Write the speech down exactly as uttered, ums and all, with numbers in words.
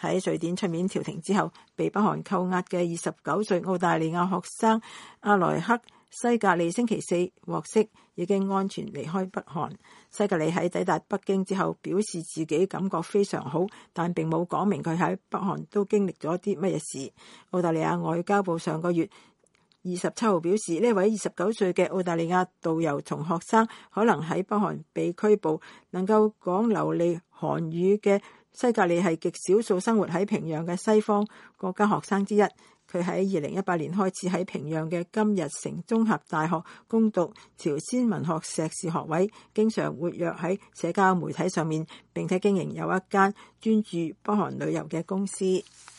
喺瑞典出面調停之後，被北韓扣押嘅二十九歲澳大利亞學生阿萊克西格里星期四獲釋，已經安全離開北韓。西格里喺抵達北京之後表示自己感覺非常好，但並冇講明佢喺北韓都經歷咗啲乜嘢事。澳大利亞外交部上個月二十七號表示，呢位二十九歲嘅澳大利亞導遊同學生可能喺北韓被拘捕。能夠講流利韓語嘅西格里係極少數生活喺平壤嘅西方國家學生之一。佢喺二零一八年開始喺平壤嘅金日成綜合大學攻讀朝鮮文學碩士學位，經常活躍喺社交媒體上面，並且經營有一間專注北韓旅遊嘅公司。